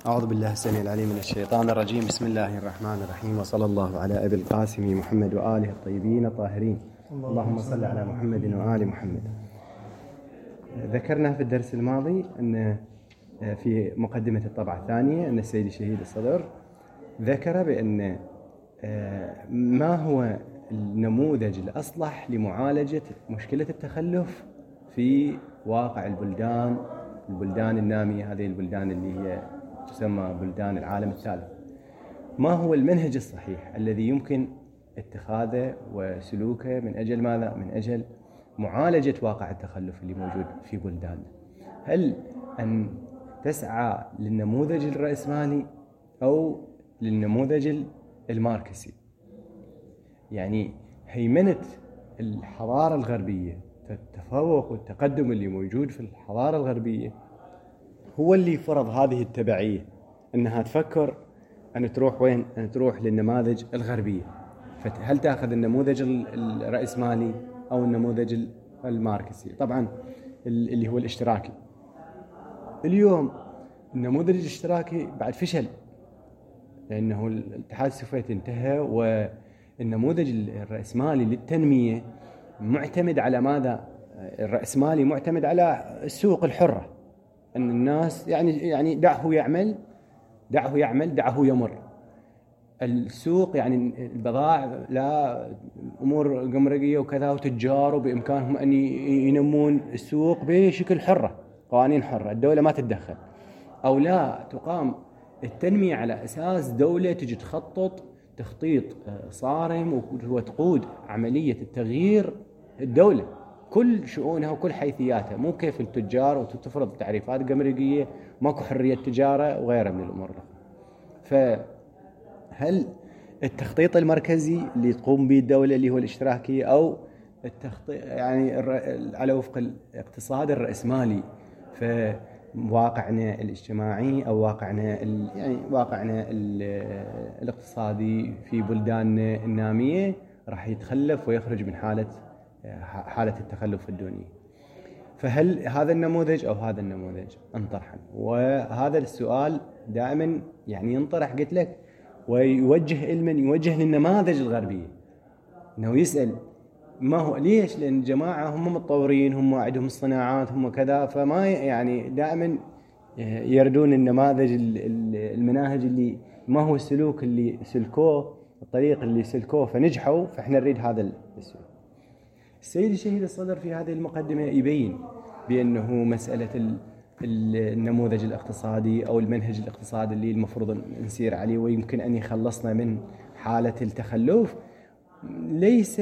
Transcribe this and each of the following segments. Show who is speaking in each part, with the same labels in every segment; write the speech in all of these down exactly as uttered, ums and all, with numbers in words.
Speaker 1: أعوذ بالله السميع العليم من الشيطان الرجيم. بسم الله الرحمن الرحيم، وصلى الله على أبي القاسم محمد وآله الطيبين الطاهرين. اللهم صل على محمد وآل محمد. ذكرنا في الدرس الماضي أن في مقدمة الطبعة الثانية أن السيد الشهيد الصدر ذكر بأن ما هو النموذج الأصلح لمعالجة مشكلة التخلف في واقع البلدان البلدان النامية، هذه البلدان اللي هي تسمى بلدان العالم الثالث. ما هو المنهج الصحيح الذي يمكن اتخاذه وسلوكه من أجل ماذا؟ من أجل معالجة واقع التخلف اللي موجود في بلداننا. هل أن تسعى للنموذج الرأسمالي أو للنموذج الماركسي؟ يعني هيمنة الحضارة الغربية، التفوق والتقدم اللي موجود في الحضارة الغربية هو اللي فرض هذه التبعية، أنها تفكر أن تروح وين؟ أن تروح للنماذج الغربية. فهل تأخذ النموذج الرأسمالي أو النموذج الماركسي؟ طبعا اللي هو الاشتراكي. اليوم النموذج الاشتراكي بعد فشل، لأنه الاتحاد السوفيتي انتهى، والنموذج الرأسمالي للتنمية معتمد على ماذا؟ الرأسمالي معتمد على السوق الحرة، أن الناس يعني يعني دعه يعمل دعه يعمل دعه يمر. السوق يعني البضائع لا أمور قمرقية وكذا وتجار، وبإمكانهم أن ينمون السوق بشكل حرة، قوانين حرة، الدولة ما تتدخل. أو لا تقام التنمية على أساس دولة تجي تخطط تخطيط صارم وتقود عملية التغيير الدولة كل شؤونها وكل حيثياتها، مو كيف التجار وتفرض تعريفات قمرقية، ماكو حرية تجارة وغيرها من الأمور. فهل التخطيط المركزي اللي تقوم به الدولة اللي هو الاشتراكي، أو التخطيط يعني على وفق الاقتصاد الرأسمالي في واقعنا الاجتماعي أو واقعنا يعني واقعنا الاقتصادي في بلداننا النامية راح يتخلف ويخرج من حالة حالة التخلف الدوني؟ فهل هذا النموذج أو هذا النموذج انطرحا؟ وهذا السؤال دائما يعني ينطرح، قلت لك، ويوجه إلمن يوجه للنماذج الغربية، إنه يسأل ما هو ليش؟ لأن جماعة هم متطورين، هم عندهم الصناعات، هم كذا، فما يعني دائما يردون النماذج المناهج اللي ما هو السلوك اللي سلكوه، الطريق اللي سلكوه فنجحوا، فإحنا نريد هذا السلوك. السيد الشهيد الصدر في هذه المقدمة يبين بأنه مسألة النموذج الاقتصادي أو المنهج الاقتصادي اللي المفروض نسير عليه ويمكن أن يخلصنا من حالة التخلف ليس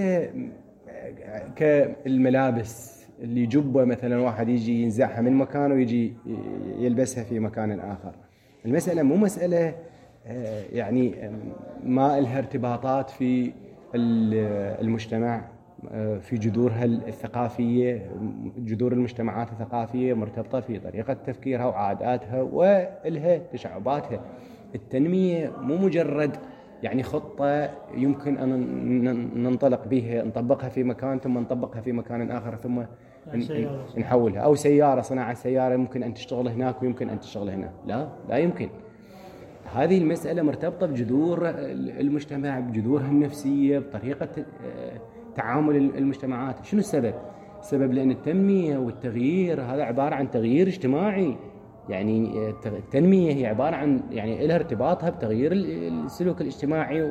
Speaker 1: كالملابس اللي جبه مثلا واحد يجي ينزعها من مكانه ويجي يلبسها في مكان آخر. المسألة مو مسألة يعني ما لها ارتباطات في المجتمع، في جذورها الثقافية، جذور المجتمعات الثقافية مرتبطة في طريقة تفكيرها وعاداتها وإلها تشعباتها. التنمية مو مجرد يعني خطة يمكن أن ننطلق بها نطبقها في مكان ثم نطبقها في مكان آخر ثم نحولها، أو سيارة، صناعة سيارة ممكن أن تشتغل هناك ويمكن أن تشتغل هنا. لا لا يمكن. هذه المسألة مرتبطة بجذور المجتمع، بجذورها النفسية، بطريقة تعامل المجتمعات. شنو السبب؟ السبب لأن التنمية والتغيير هذا عبارة عن تغيير اجتماعي، يعني التنمية هي عبارة عن يعني لها ارتباطها بتغيير السلوك الاجتماعي،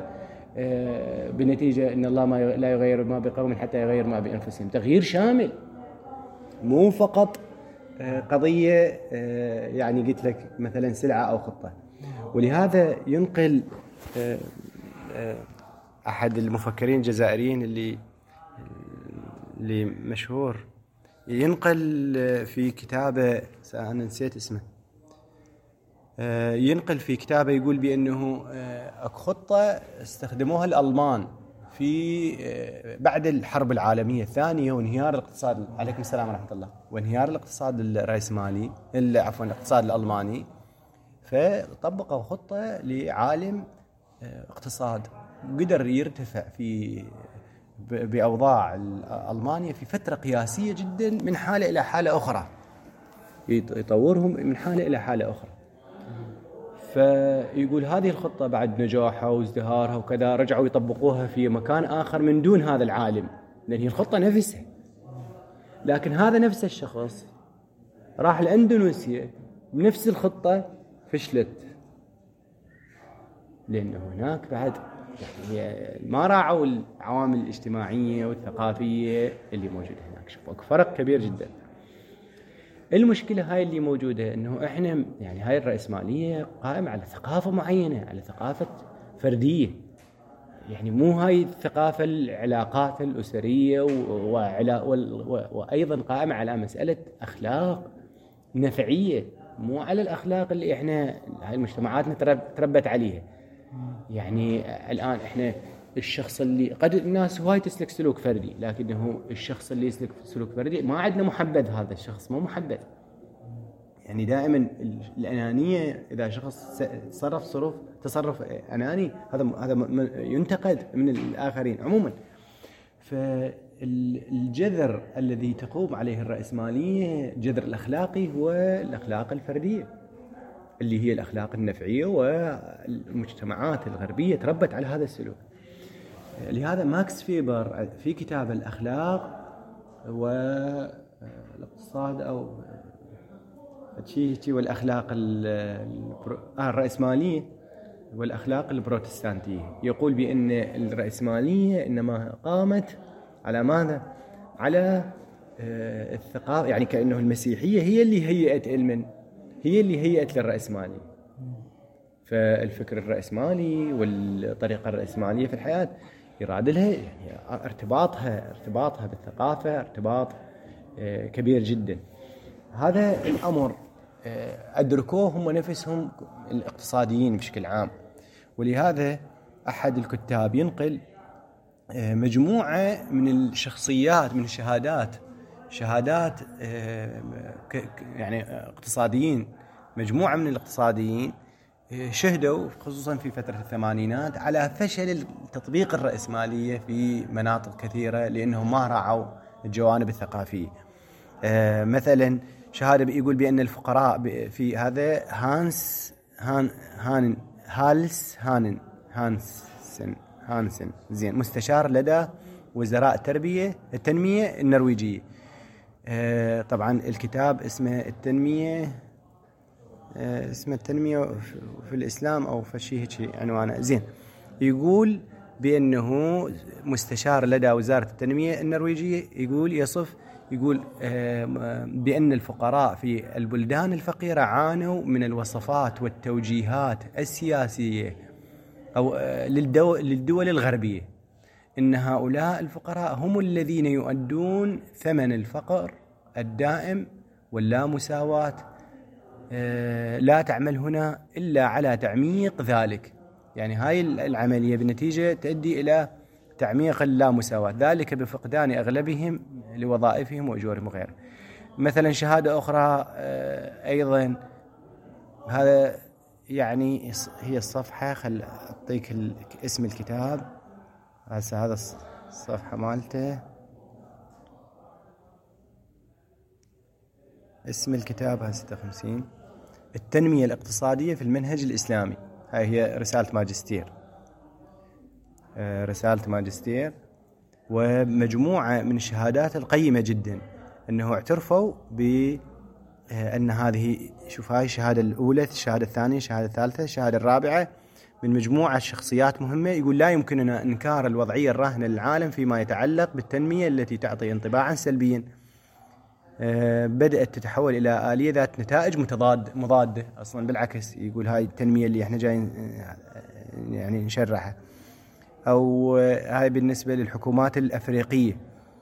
Speaker 1: وبنتيجة إن الله ما لا يغير ما بقوم حتى يغير ما بأنفسهم. تغيير شامل، مو فقط قضية يعني قلت لك مثلا سلعة أو خطة. ولهذا ينقل أحد المفكرين الجزائريين اللي اللي مشهور، ينقل في كتابه، أنا نسيت اسمه، ينقل في كتابه يقول بأنه أكو خطة استخدموها الألمان في بعد الحرب العالمية الثانية وانهيار الاقتصاد، عليكم السلام ورحمة الله، وانهيار الاقتصاد الرأسمالي، عفوا الاقتصاد الألماني، فطبقوا خطة لعالم اقتصاد وقدر يرتفع في بأوضاع ألمانيا في فترة قياسية جدا من حالة إلى حالة أخرى، يطورهم من حالة إلى حالة أخرى. فيقول هذه الخطة بعد نجاحها وازدهارها وكذا رجعوا يطبقوها في مكان آخر من دون هذا العالم، لأن هي الخطة نفسها. لكن هذا نفس الشخص راح لأندونيسيا بنفس الخطة فشلت، لأنه هناك بعد يعني ما راعوا العوامل الاجتماعية والثقافية اللي موجودة هناك. شوفوا فرق كبير جدا. المشكلة هاي اللي موجودة إنه إحنا يعني هاي الرأسمالية قائمة على ثقافة معينة، على ثقافة فردية، يعني مو هاي الثقافة العلاقات الأسرية وعلا وأيضا قائمة على مسألة أخلاق نفعية، مو على الأخلاق اللي إحنا هاي مجتمعاتنا تربت عليها. يعني الآن إحنا الشخص اللي قد الناس هواي تسلك سلوك فردي، لكنه الشخص اللي يسلك سلوك فردي ما عندنا محبذ، هذا الشخص مو محبذ. يعني دائما الأنانية، إذا شخص تصرف صرف تصرف أناني هذا هذا ينتقد من الآخرين عموما. فالجذر الذي تقوم عليه الرأسمالية جذر الأخلاقي هو الأخلاق الفردية اللي هي الأخلاق النفعية، والمجتمعات الغربية تربت على هذا السلوك. لهذا ماكس فيبر في كتاب الأخلاق والاقتصاد أو شيء والأخلاق الرأسمالية والأخلاق البروتستانتية يقول بأن الرأسمالية إنما قامت على ماذا؟ على الثقافة، يعني كأنه المسيحية هي اللي هيئت علما، هي اللي هيئت للرأسمالية. فالفكر الرأسمالي والطريقة الرأسمالية في الحياة يراد لها يعني ارتباطها ارتباطها بالثقافة ارتباط كبير جدا. هذا الأمر أدركوه هم نفسهم الاقتصاديين بشكل عام، ولهذا أحد الكتاب ينقل مجموعة من الشخصيات من الشهادات شهادات يعني اقتصاديين، مجموعة من الاقتصاديين شهدوا خصوصا في فترة الثمانينات على فشل التطبيق الرأسمالية في مناطق كثيرة لأنهم ما راعوا الجوانب الثقافية. مثلا شهادة يقول بأن الفقراء في هذا هانس هان هان هالس هانن هانسن هانسن زين مستشار لدى وزراء التربية التنمية النرويجية. طبعا الكتاب اسمه التنمية اسمه التنمية في الإسلام أو في شيء عنوانه زين. يقول بأنه مستشار لدى وزارة التنمية النرويجية يقول يصف يقول بأن الفقراء في البلدان الفقيرة عانوا من الوصفات والتوجيهات السياسية أو للدول الغربية، إن هؤلاء الفقراء هم الذين يؤدون ثمن الفقر الدائم واللامساواة، لا تعمل هنا إلا على تعميق ذلك. يعني هاي العملية بالنتيجة تؤدي إلى تعميق اللامساواة، ذلك بفقدان أغلبهم لوظائفهم وأجورهم وغيره. مثلا شهادة أخرى أيضا هذا يعني هي الصفحة، خل أعطيك اسم الكتاب هسه، هذا الصفحة مالته اسم الكتاب ستة وخمسين التنمية الاقتصادية في المنهج الإسلامي. هاي هي رسالة ماجستير رسالة ماجستير ومجموعة من الشهادات القيمة جدا، أنه اعترفوا بأن هذه شوف هاي الشهادة الأولى الشهادة الثانية الشهادة الثالثة الشهادة الرابعة من مجموعة شخصيات مهمة. يقول لا يمكننا إنكار الوضعية الراهنة للعالم فيما يتعلق بالتنمية التي تعطي انطباعا سلبيا بدأت تتحول إلى آلية ذات نتائج متضاد مضادة أصلا بالعكس. يقول هاي التنمية اللي احنا جايين يعني نشرحها، أو هاي بالنسبة للحكومات الأفريقية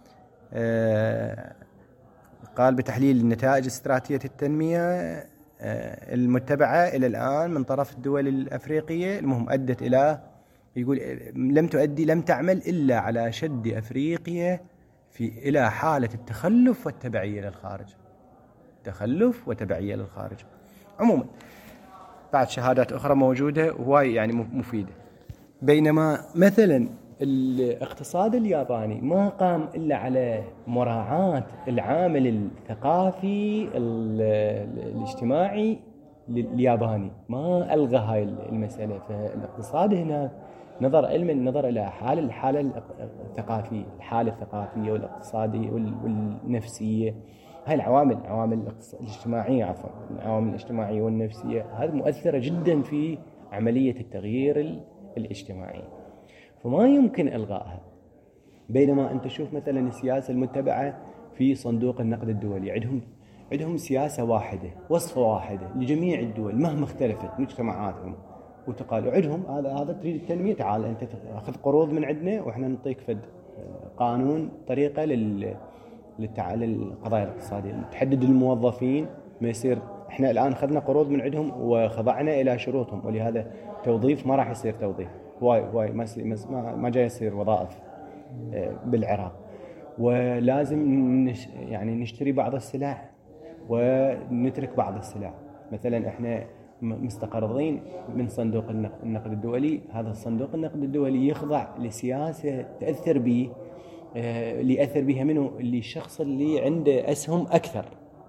Speaker 1: قال بتحليل النتائج استراتيجية التنمية المتبعة إلى الآن من طرف الدول الأفريقية المهم أدت إلى يقول لم تؤدي لم تعمل إلا على شد أفريقيا في إلى حالة التخلف والتبعية للخارج. تخلف وتبعية للخارج. عموما بعد شهادات أخرى موجودة وهاي يعني مفيدة. بينما مثلا الاقتصاد الياباني ما قام إلا على مراعاة العامل الثقافي الاجتماعي الياباني ما ألغى هاي المسألة. فالاقتصاد هنا نظر علما نظر إلى حال الحالة الثقافية الحالة الثقافية والاقتصادية والنفسية. هاي العوامل العوامل الاجتماعية عفوا العوامل الاجتماعية والنفسية هذه مؤثرة جدا في عملية التغيير الاجتماعي، فما يمكن إلغائها. بينما أنت تشوف مثلا السياسة المتبعة في صندوق النقد الدولي، عندهم عندهم سياسة واحدة وصفة واحدة لجميع الدول مهما اختلفت مجتمعاتهم وتقال. وعندهم هذا هذا تريد التنمية، تعال أنت تأخذ قروض من عندنا وإحنا نعطيك فد قانون طريقة لل للقضايا الاقتصادية، تحدد الموظفين ما يصير. إحنا الآن أخذنا قروض من عندهم وخضعنا إلى شروطهم، ولهذا توظيف ما راح يصير توظيف واي واي ما ما ما جاي يصير وظائف بالعراق. ولازم نش يعني نشتري بعض السلع ونترك بعض السلع. مثلا احنا مستقرضين من صندوق النقد الدولي، هذا الصندوق النقد الدولي يخضع لسياسة تأثر به اللي يأثر بها منه اللي الشخص اللي عنده أسهم أكثر.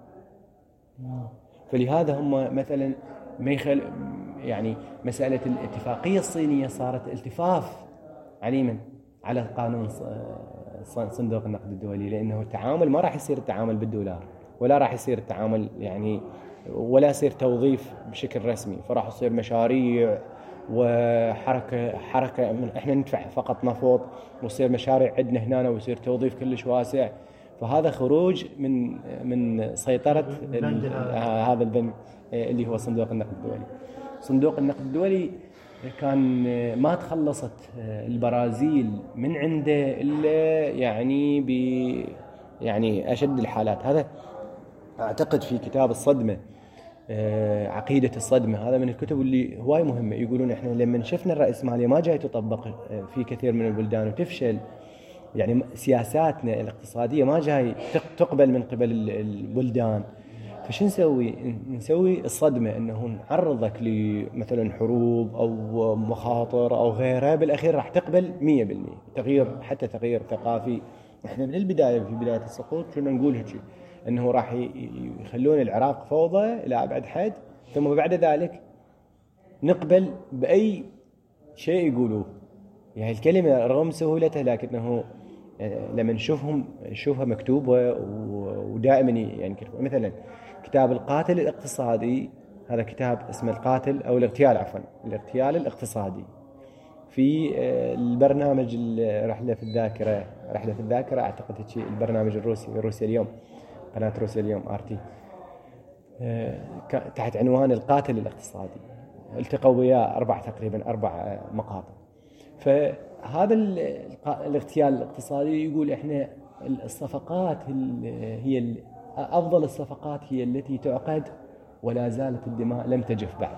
Speaker 1: فلهذا هم مثلا ما يخل يعني مسألة الاتفاقية الصينية صارت التفاف عليما على قانون صندوق النقد الدولي، لأنه التعامل ما راح يصير التعامل بالدولار ولا راح يصير التعامل يعني ولا يصير توظيف بشكل رسمي، فراح يصير مشاريع وحركة حركة من احنا ندفع فقط نفط ويصير مشاريع عندنا هنا ويصير توظيف كلش واسع. فهذا خروج من من سيطرة هذا البنك اللي هو صندوق النقد الدولي. صندوق النقد الدولي كان ما تخلصت البرازيل من عنده إلا يعني ب يعني أشد الحالات. هذا أعتقد في كتاب الصدمة عقيدة الصدمة، هذا من الكتب اللي هواي مهمة. يقولون إحنا لما شفنا الرأسمالية ما جاي تطبق في كثير من البلدان وتفشل، يعني سياساتنا الاقتصادية ما جاي تقبل من قبل البلدان، فشو نسوي؟ نسوي الصدمة إنه نعرضك لمثلا حروب أو مخاطر أو غيرها، بالأخير راح تقبل مية بالمية تغيير، حتى تغيير ثقافي. إحنا من البداية في بداية السقوط كنا نقول هيك إنه راح يخلون العراق فوضى إلى أبعد حد، ثم بعد ذلك نقبل بأي شيء يقولوه. يعني الكلمة رغم سهولتها لكنه لما نشوفهم نشوفها مكتوبة ودائما يعني مثلا كتاب القاتل الاقتصادي، هذا كتاب اسمه القاتل أو الاغتيال عفوا الاغتيال الاقتصادي، في البرنامج رحلة في الذاكرة رحلة في الذاكرة أعتقد هيك البرنامج الروسي روسيا اليوم، قناة روسيا اليوم آر تي، تحت عنوان القاتل الاقتصادي. التقوا وياه أربع تقريبا أربع مقاطع. فهذا الاغتيال الاقتصادي يقول إحنا الصفقات هي أفضل الصفقات هي التي تعقد ولا زالت الدماء لم تجف بعد.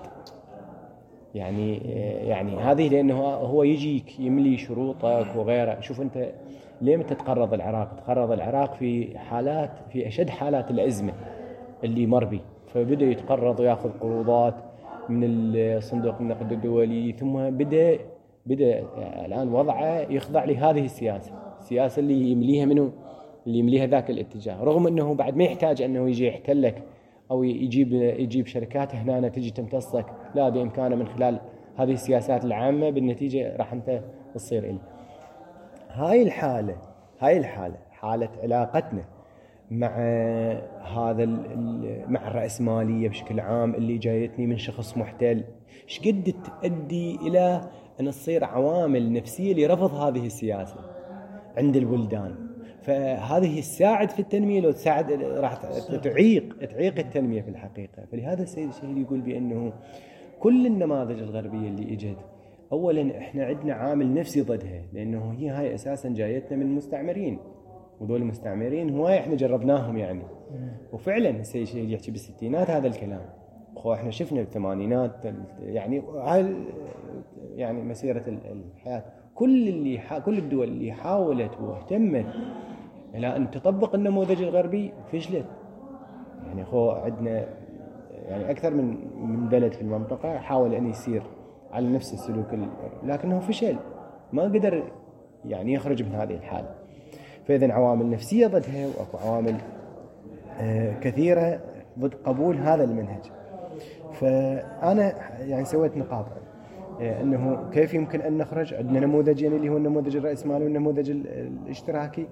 Speaker 1: يعني يعني هذه لأنه هو يجيك يملي شروطك وغيره. شوف أنت ليه متى تقرض العراق؟ تقرض العراق في حالات في أشد حالات الأزمة اللي مر بي، فبدأ يتقرض ويأخذ قروضات من الصندوق النقد الدولي، ثم بدأ بدأ الآن وضعه يخضع لهذه السياسة، السياسة اللي يمليها منه اللي يمليها ذاك الاتجاه، رغم أنه بعد ما يحتاج أنه يجي يحتلك أو يجيب يجيب شركات هنا تجي تمتصك، لا بإمكانه من خلال هذه السياسات العامة، بالنتيجة راح أنت تصير إلي. هاي الحالة هاي الحالة حالة علاقتنا مع هذا مع الرأسمالية بشكل عام اللي جايتني من شخص محتل، شقد تؤدي إلى أن تصير عوامل نفسية لرفض هذه السياسة عند البلدان. فهذه تساعد في التنمية، لو تساعد راح تعيق تعيق التنمية في الحقيقة. فلهذا السيد الشهيد يقول بأنه كل النماذج الغربية اللي إجت أولا إحنا عندنا عامل نفسي ضدها، لأنه هي هاي أساسا جايتنا من المستعمرين، وذول المستعمرين هواي إحنا جربناهم يعني. وفعلا السيد الشهيد يحكي بالستينات هذا الكلام، خو إحنا شفنا بالثمانينات يعني هاي يعني مسيرة الحياة. كل اللي كل الدول اللي حاولت واهتمت إلى أن تطبق النموذج الغربي فشلت. يعني خو عندنا يعني أكثر من من بلد في المنطقة حاول أن يسير على نفس السلوك لكنه فشل، ما قدر يعني يخرج من هذه الحالة. فإذا عوامل نفسية ضدها، وأكو عوامل كثيرة ضد قبول هذا المنهج. فأنا يعني سويت نقاط أنه كيف يمكن أن نخرج. عندنا نموذجين اللي هو النموذج الرأسمالي والنموذج الاشتراكي.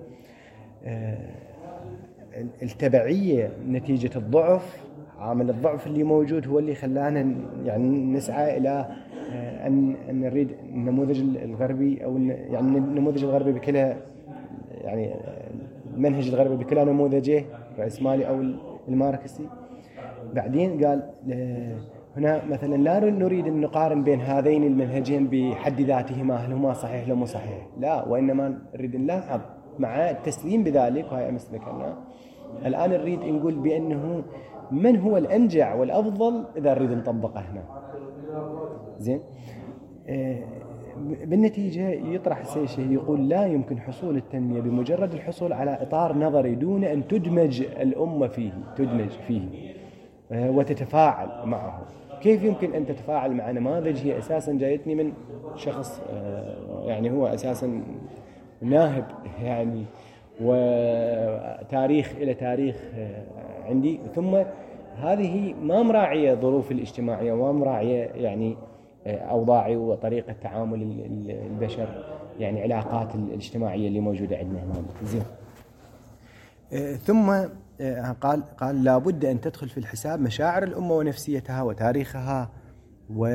Speaker 1: التبعية نتيجة الضعف، عامل الضعف اللي موجود هو اللي خلانا يعني نسعى إلى أن أن نريد النموذج الغربي أو يعني النموذج الغربي بكله، يعني المنهج الغربي بكله نموذجه الرأسمالي أو الماركسي. بعدين قال هنا مثلا لا نريد أن نقارن بين هذين المنهجين بحد ذاتهما هل هما صحيح لو مو صحيح، لا، وإنما نريد نلاحظ مع التسليم بذلك، وهي أمس ذكرنا الآن نريد نقول بأنه من هو الأنجع والأفضل إذا نريد نطبقه هنا. زين. بالنتيجة يطرح السيد الشهيد يقول لا يمكن حصول التنمية بمجرد الحصول على إطار نظري دون أن تدمج الأمة فيه تدمج فيه وتتفاعل معه. كيف يمكن أن تتفاعل مع نماذج هي أساسا جايتني من شخص يعني هو أساسا ناهب يعني وتاريخ إلى تاريخ عندي، ثم هذه ما مراعية ظروف الاجتماعية وما مراعية يعني أوضاعي وطريقة تعامل البشر، يعني علاقات الاجتماعية اللي موجودة عندنا هنا. زين. ثم قال قال لابد أن تدخل في الحساب مشاعر الأمة ونفسيتها وتاريخها و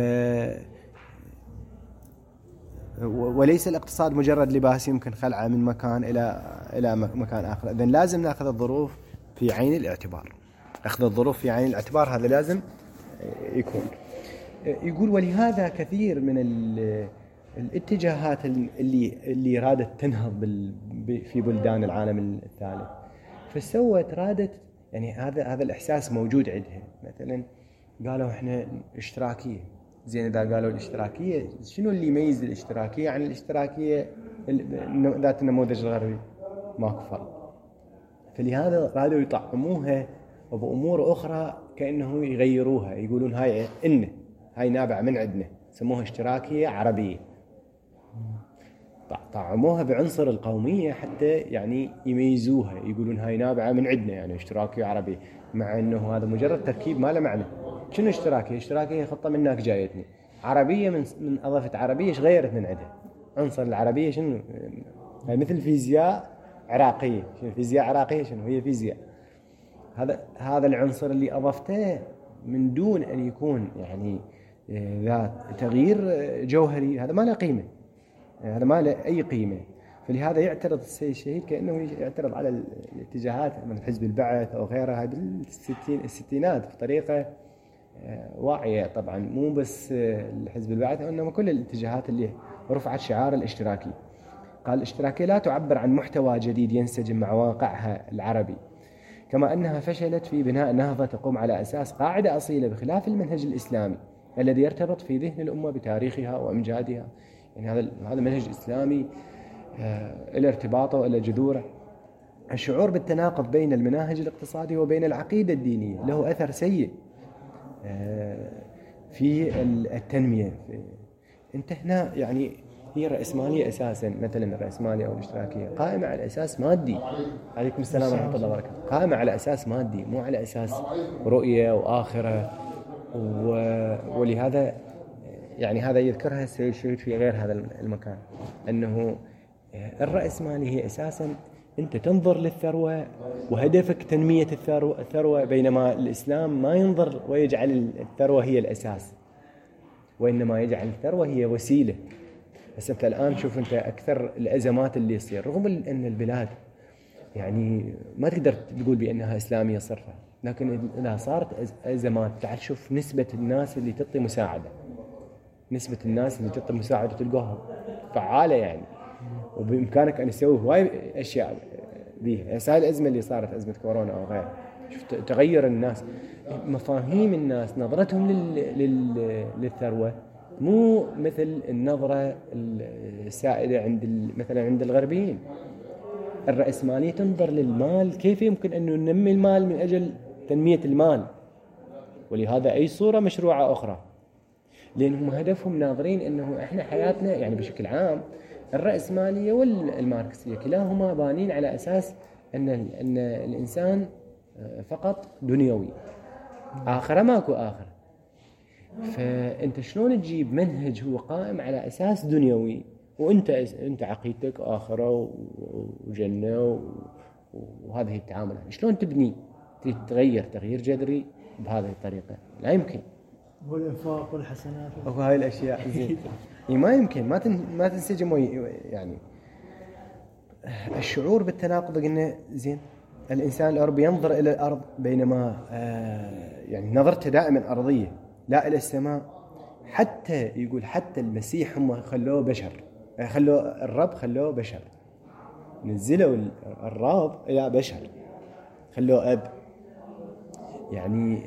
Speaker 1: وليس الاقتصاد مجرد لباس يمكن خلعه من مكان إلى إلى مكان آخر. إذن لازم نأخذ الظروف في عين الاعتبار. أخذ الظروف في عين الاعتبار هذا لازم يكون. يقول ولهذا كثير من الاتجاهات اللي اللي رادت تنهض في بلدان العالم الثالث فسوت رادت يعني هذا هذا الإحساس موجود عندها. مثلا قالوا إحنا اشتراكية. زين، إذا قالوا الاشتراكية شنو اللي يميز الاشتراكية عن الاشتراكية ذات النموذج الغربي؟ ماكو فرق. فلهذا رادوا يطعموها وبأمور أخرى كأنه يغيروها، يقولون هاي إن هاي نابعة من عندنا، سموها اشتراكية عربية. طعموها بعنصر القومية حتى يعني يميزوها، يقولون هاي نابعة من عندنا يعني اشتراكية عربية، مع أنه هذا مجرد تركيب ما له معنى. شنو اشتراكية؟ اشتراكية خطة منك جايتني. عربية من من أضافت عربية ايش غيرت من عندها؟ عنصر العربية شنو؟ هاي مثل فيزياء عراقية. شنو فيزياء عراقية؟ شنو هي فيزياء؟ هذا هذا العنصر اللي أضفته من دون أن يكون يعني ذات تغيير جوهري، هذا ما له قيمة، هذا ما له أي قيمة. فلهذا يعترض السيد الشهيد كأنه يعترض على الاتجاهات من حزب البعث أو غيرها بالستين الستينات بطريقة واعية طبعا، مو بس حزب البعث وإنما كل الاتجاهات اللي رفعت شعار الاشتراكي. قال الاشتراكية لا تعبر عن محتوى جديد ينسجم مع واقعها العربي، كما أنها فشلت في بناء نهضة تقوم على أساس قاعدة أصيلة بخلاف المنهج الإسلامي الذي يرتبط في ذهن الأمة بتاريخها وأمجادها. يعني هذا هذا منهج إسلامي إلى ارتباطه وإلى جذوره. الشعور بالتناقض بين المناهج الاقتصادية وبين العقيدة الدينية له أثر سيء في التنمية. أنت هنا يعني هي الرأسمالية أساساً، مثلاً الرأسمالية أو الاشتراكية قائمة على أساس مادي. عليكم السلام ورحمة الله وبركاته. قائمة على أساس مادي مو على أساس رؤية وآخرة، ولهذا يعني هذا يذكرها السيد الشهيد في غير هذا المكان، أنه الرأسمالية هي أساساً أنت تنظر للثروة وهدفك تنمية الثروة, الثروة بينما الإسلام ما ينظر ويجعل الثروة هي الأساس، وإنما يجعل الثروة هي وسيلة. بس أنت الآن شوف أنت أكثر الأزمات اللي يصير رغم أن البلاد يعني ما تقدر تقول بأنها إسلامية صرفة، لكن إذا صارت أزمات تعال شوف نسبة الناس اللي تعطي مساعدة، نسبة الناس اللي تعطي مساعدة تلقاها فعالة يعني، وبإمكانك أن تسوي هواي أشياء بيها. هاي الأزمة اللي صارت أزمة كورونا أو غير، شفت تغير الناس، مفاهيم الناس، نظرتهم لل... لل... للثروة مو مثل النظرة السائدة عند مثلا عند الغربيين. الرأسمالية تنظر للمال كيف يمكن أن ننمي المال من أجل تنمية المال، ولهذا أي صورة مشروعة أخرى، لأنهم هدفهم ناظرين أنه إحنا حياتنا يعني بشكل عام الرأسمالية والماركسية كلاهما بانين على أساس أن أن الإنسان فقط دنيوي، آخر ماكو آخر. فأنت شلون تجيب منهج هو قائم على أساس دنيوي، وأنت أنت عقيدتك آخرة وجنة وهذه التعامل، شلون تبني تتغير تغيير جذري بهذه الطريقة؟ لا يمكن.
Speaker 2: والإنفاق والحسنات
Speaker 1: وهاي الأشياء زين ما يمكن ما تن ما تنسجم. يعني الشعور بالتناقض قلنا زين. الإنسان الأوروبي ينظر إلى الأرض بينما آه يعني نظرته دائما أرضية لا إلى السماء. حتى يقول حتى المسيح هم خلوه بشر، خلوه الرب خلوه بشر، نزلوا الرب إلى بشر، خلوه أب. يعني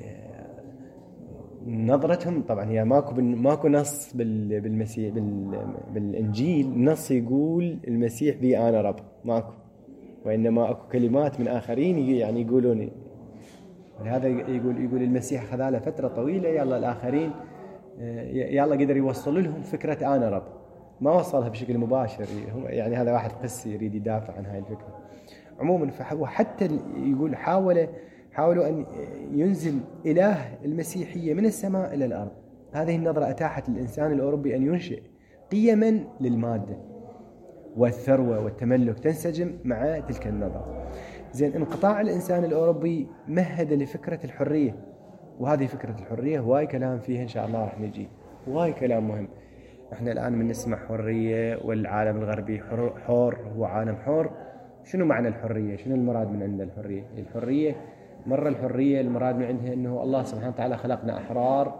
Speaker 1: نظرتهم طبعا هي ماكو ماكو نص بالمسيح بالإنجيل نص يقول المسيح بي أنا رب، ماكو، وإنما أكو كلمات من آخرين يعني يقولون. ولهذا يقول يقول المسيح خذ له فترة طويلة يلا الآخرين يلا قدر يوصل لهم فكرة أنا رب، ما وصلها بشكل مباشر. يعني هذا واحد قسي يريد يدافع عن هاي الفكرة. عموما فهو حتى يقول حاول حاولوا أن ينزل إله المسيحية من السماء إلى الأرض. هذه النظرة أتاحت للإنسان الأوروبي أن ينشئ قيما للمادة والثروة والتملك تنسجم مع تلك النظرة. زين، انقطاع الإنسان الأوروبي مهد لفكرة الحرية، وهذه فكرة الحرية هواي كلام فيها إن شاء الله رح نجي، هواي كلام مهم. احنا الآن من نسمع حرية والعالم الغربي حر, حر هو عالم حر. شنو معنى الحرية؟ شنو المراد من عند الحرية؟ الحرية مرة الحرية المراد من عندها أنه الله سبحانه وتعالى خلقنا أحرار،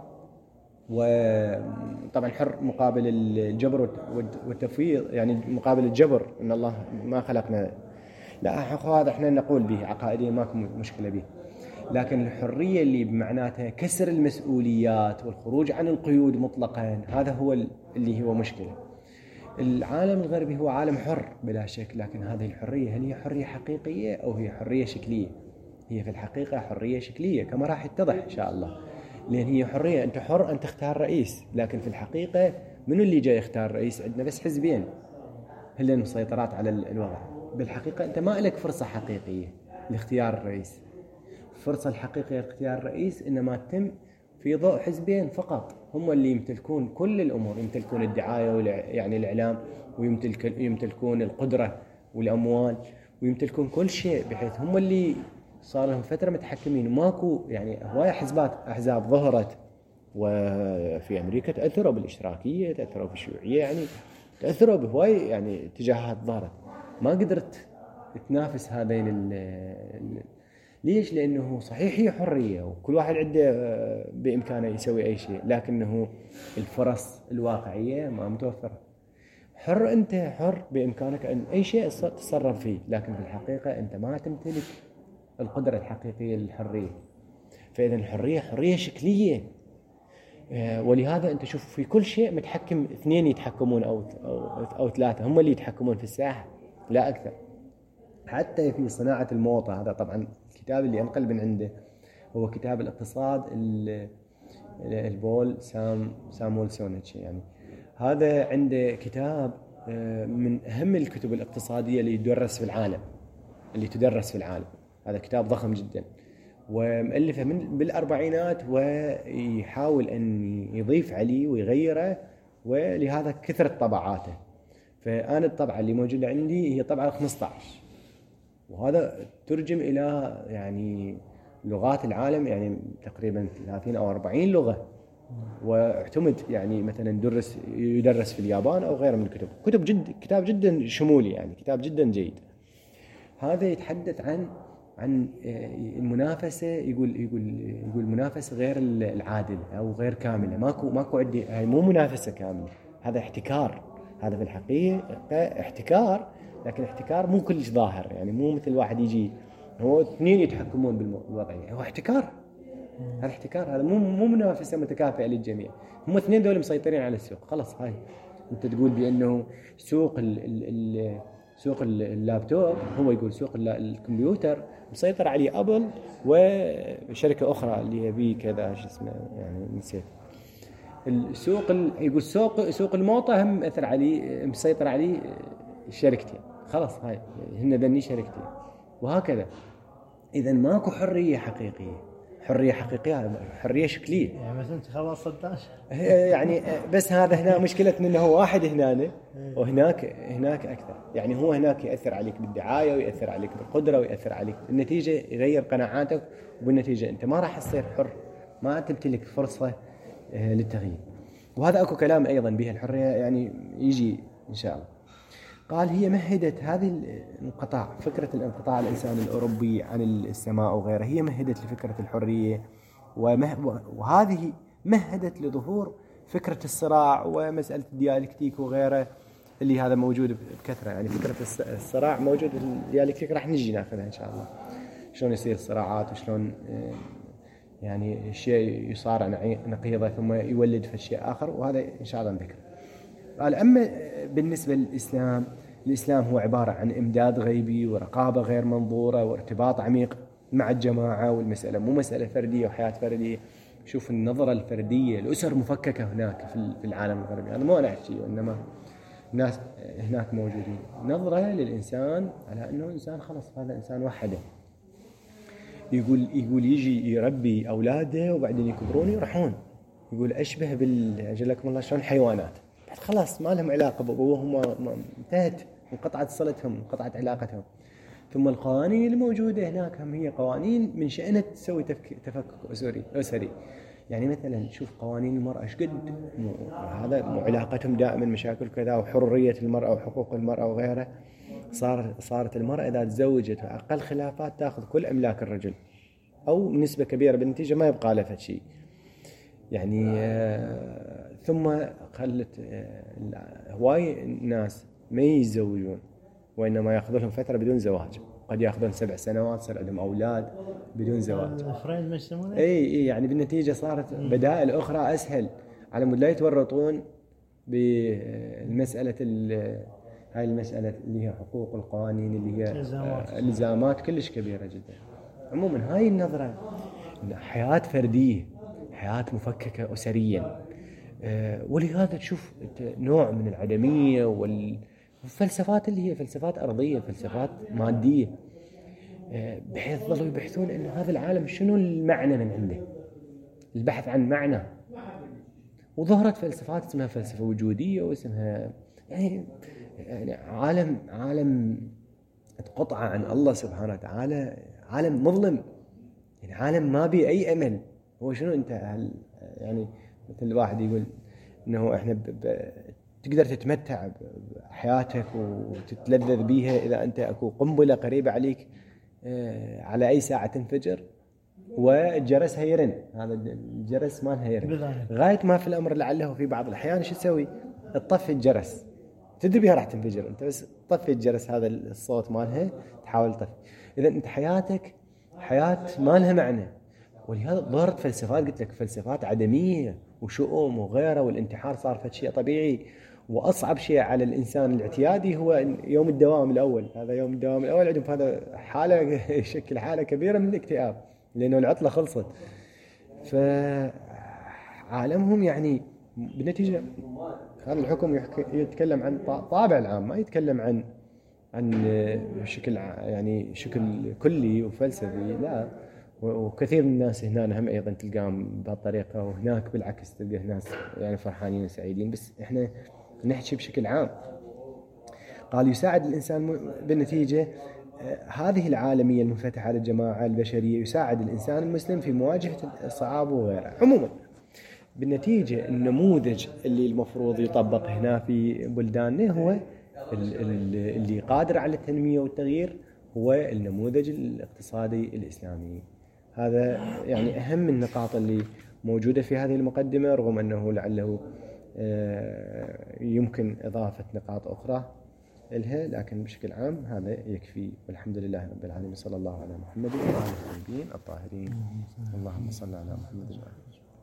Speaker 1: وطبعا حر مقابل الجبر والتفويض، يعني مقابل الجبر أن الله ما خلقنا. لا هذا احنا نقول به عقائديا ماكو مشكلة به، لكن الحرية اللي بمعناتها كسر المسؤوليات والخروج عن القيود مطلقا، هذا هو اللي هو مشكلة. العالم الغربي هو عالم حر بلا شك، لكن هذه الحرية هل هي حرية حقيقية أو هي حرية شكلية؟ هي في الحقيقة حرية شكلية كما راح يتضح إن شاء الله، لأن هي حرية أنت حر أن تختار رئيس، لكن في الحقيقة منو اللي جاي يختار رئيس؟ عندنا بس حزبين هل المسيطرات على الوضع. بالحقيقة أنت ما لك فرصة حقيقية لاختيار الرئيس. الفرصة الحقيقية لاختيار الرئيس إنما تتم في ضوء حزبين فقط، هم اللي يمتلكون كل الأمور، يمتلكون الدعاية يعني الإعلام، ويمتلكون القدرة والأموال، ويمتلكون كل شيء، بحيث هم اللي صار لهم فترة متحكمين. ماكو يعني هواية حزبات أحزاب ظهرت، وفي أمريكا تأثروا بالاشتراكية، تأثروا بالشيوعية، يعني تأثروا بهواية يعني اتجاهات ظهرت، ما قدرت تنافس هذين ال ليش؟ لأنه صحيح هي حرية وكل واحد عنده بإمكانه يسوي أي شيء، لكنه الفرص الواقعية ما متوفرة. حر أنت حر بإمكانك أن أي شيء تتصرف فيه، لكن في الحقيقة أنت ما تمتلك القدرة الحقيقية للحرية. فإذا الحرية حرية شكلية، ولهذا أنت شوف في كل شيء متحكم اثنين يتحكمون أو أو أو ثلاثة هم اللي يتحكمون في الساحة لا أكثر. حتى في صناعة الموطة، هذا طبعا الكتاب اللي أنقل من عنده هو كتاب الاقتصاد البول سام سامويل سونيتش. يعني هذا عنده كتاب من أهم الكتب الاقتصادية اللي يدرس في العالم اللي تدرس في العالم. هذا كتاب ضخم جدا ومؤلفه من بالأربعينات، ويحاول أن يضيف عليه ويغيره، ولهذا كثرت طبعاته. فأنا الطبعة اللي موجودة عندي هي طبعة خمسة عشر، وهذا ترجم إلى يعني لغات العالم، يعني تقريبا ثلاثين أو أربعين لغة، واعتمد يعني مثلا درس يدرس في اليابان أو غيره من الكتب. كتب جد كتاب جدا شمولي، يعني كتاب جدا جيد. هذا يتحدث عن عن المنافسة، يقول يقول يقول منافسة غير العادلة أو غير كاملة. ماكو ماكو عندي، هاي مو منافسة كاملة، هذا احتكار. هذا في الحقيقة احتكار، لكن احتكار مو كلش ظاهر، يعني مو مثل واحد يجي هو اثنين يتحكمون بالوضعية، هو احتكار. هذا احتكار، هذا مو مو منافسة متكافئة للجميع. هم اثنين دول مسيطرين على السوق، خلاص. هاي انت تقول بأنه سوق ال ال سوق اللابتوب، هو يقول سوق الكمبيوتر مسيطر عليه أبل وشركة أخرى اللي هي بي كذا شو اسمه يعني نسيت. السوق يقول سوق سوق الموطة هم أثر عليه، مسيطر عليه شركتين، خلاص هاي هن ذني شركتين، وهكذا. إذا ماكو حرية حقيقية. حرية حقيقية، حرية شكلية.
Speaker 2: يعني مثلا انت خلاص صداش
Speaker 1: يعني بس هذا هنا مشكلة انه هو واحد هنا وهناك هناك اكثر. يعني هو هناك يأثر عليك بالدعاية ويأثر عليك بالقدرة ويأثر عليك بالنتيجة، يغير قناعاتك، وبالنتيجة انت ما راح تصير حر، ما تمتلك فرصة للتغيير. وهذا اكو كلام ايضا به الحرية يعني يجي ان شاء الله. قال هي مهدت هذه الانقطاع، فكرة الانقطاع الإنسان الأوروبي عن السماء وغيره، هي مهدت لفكرة الحرية، وهذه مهدت لظهور فكرة الصراع ومسألة الديالكتيك وغيره اللي هذا موجود بكثرة. يعني فكرة الصراع موجود، الديالكتيك راح نجي ناخذها إن شاء الله، شلون يصير الصراعات وشلون يعني شيء يصارع نقيضه ثم يولد في شيء آخر، وهذا إن شاء الله نذكر. قال أما بالنسبة للإسلام، الإسلام هو عبارة عن إمداد غيبي ورقابة غير منظورة وارتباط عميق مع الجماعة، والمسألة مو مسألة فردية وحياة فردية. شوف النظرة الفردية، الأسر مفككة هناك في العالم الغربي، هذا مو أنا أحكي، وإنما الناس هناك موجودين. نظرة للإنسان على أنه إنسان خلص، هذا إنسان وحده، يقول يقول يجي يربي أولاده وبعدين يكبرون يروحون، يقول أشبه بالأجلكم الله شلون حيوانات، خلاص ما لهم علاقة بأبوهم، انتهت، انقطعت صلتهم، انقطعت علاقتهم. ثم القوانين الموجودة هناك هم هي قوانين من شأنها تسوي تفكك أسري أسري. يعني مثلا شوف قوانين المرأة ايش قد هذا مو علاقتهم دائما مشاكل كذا، وحرية المرأة وحقوق المرأة وغيره. صار صارت المرأة إذا تزوجت أقل خلافات تأخذ كل أملاك الرجل أو نسبة كبيرة، بالنتيجة ما يبقى لها شيء. يعني آه ثم خلت آه هواي الناس ما يتزوجون، وإنما يأخذ لهم فترة بدون زواج، قد يأخذون سبع سنوات صار عندهم أولاد بدون زواج.
Speaker 2: الفريند ما يسمونه؟
Speaker 1: اي اي يعني بالنتيجة صارت بدائل أخرى أسهل على مود لا يتورطون بالمسألة هاي المسألة اللي هي حقوق القوانين اللي هي الزامات كلش كبيرة جدا. عموما هاي النظرة حياة فردية، حياة مفككة أسريا، ولهذا تشوف نوع من العدمية والفلسفات اللي هي فلسفات أرضية، فلسفات مادية، بحيث ظلوا يبحثون أن هذا العالم شنو المعنى من عنده، البحث عن معنى. وظهرت فلسفات اسمها فلسفة وجودية واسمها يعني, يعني عالم عالم اتقطع عن الله سبحانه وتعالى، عالم مظلم، يعني عالم ما بيه أي أمل. هو شنو أنت هل يعني مثل الواحد يقول إنه إحنا ب ب تقدر تتمتع بحياتك وتتلذذ بيها إذا أنت أكو قنبلة قريبة عليك على أي ساعة تنفجر والجرس هيرن، هذا الجرس مالها هيرن غاية ما في الأمر لعله في بعض الأحيان شو تسوي؟ تطفي الجرس، تدري بها راح تنفجر أنت، بس طفي الجرس هذا الصوت مالها تحاول تطفي. إذا أنت حياتك حياة ما لها معنى. ولهذا ظهرت فلسفات قلت لك فلسفات عدمية وشؤم وغيره، والانتحار صار فد شيء طبيعي. وأصعب شيء على الإنسان الاعتيادي هو يوم الدوام الأول، هذا يوم الدوام الأول عندهم هذا حالة يشكل حالة كبيرة من الاكتئاب لأنه العطلة خلصت. فعالمهم يعني بالنتيجة هذا الحكم يتكلم عن طابع العام، ما يتكلم عن عن شكل يعني شكل كلي وفلسفي، لا. وكثير من الناس هنا هم أيضا تلقاهم بهالطريقة، وهناك بالعكس تلقى ناس يعني فرحانين وسعيدين، بس إحنا نحكي بشكل عام. قال يساعد الإنسان بالنتيجة هذه العالمية المنفتحة على الجماعة البشرية، يساعد الإنسان المسلم في مواجهة الصعاب وغيرها. عموما بالنتيجة النموذج اللي المفروض يطبق هنا في بلداننا هو اللي قادر على التنمية والتغيير، هو النموذج الاقتصادي الإسلامي. هذا يعني أهم النقاط اللي موجودة في هذه المقدمة، رغم أنه لعله يمكن إضافة نقاط أخرى لها، لكن بشكل عام هذا يكفي. والحمد لله رب العالمين، صلى الله على محمد وعلى آله الطيبين الطاهرين. اللهم صل على محمد وعلى